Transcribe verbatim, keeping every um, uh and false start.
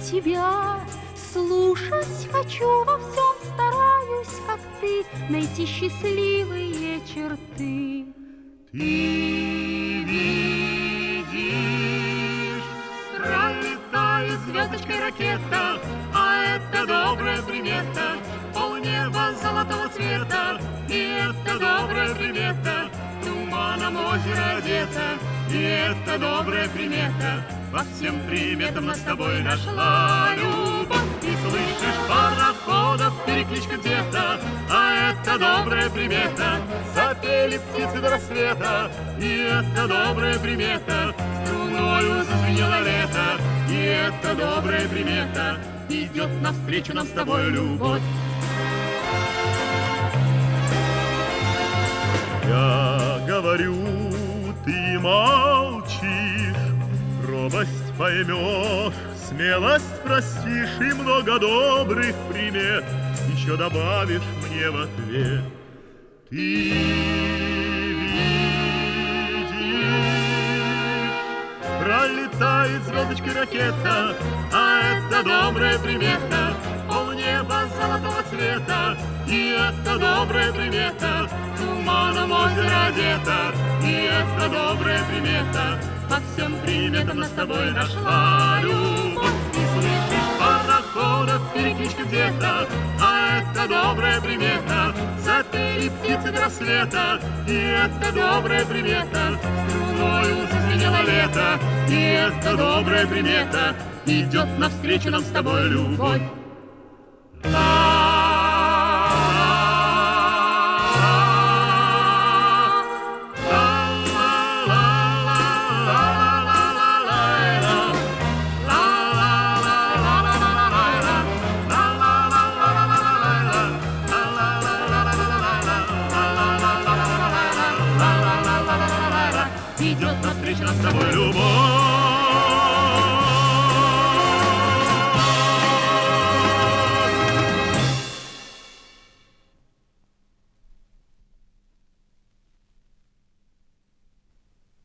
тебя. Слушать хочу во всем, стараюсь, как ты, найти счастливые черты. Ты видишь, пролетает звездочкой ракета, а это добрая примета, полнеба золотого цвета, и это добрая примета, туманом озеро одето, и это добрая примета, по всем приметам нас с тобой нашла любовь. И слышишь пароходов перекличка где-то, а это добрая примета, запели птицы до рассвета, и это добрая примета, струною зазвенело лето, и это добрая примета, идет навстречу нам с тобой любовь. Я говорю, ты молчишь, робость поймешь, смелость простишь и много добрых примет еще добавишь мне в ответ. Ты видишь, пролетает звездочкой ракета, а это добрая примета, полнеба золотого цвета, и это добрая примета, туманом озеро одето, и это добрая примета, по всем приметам нас с тобой нашла любовь. И слышишь пароходов перекличка где-то, а это добрая примета, запели птицы до рассвета, и это добрая примета, струною зазвенело лето, и это добрая примета, идет навстречу нам с тобой любовь.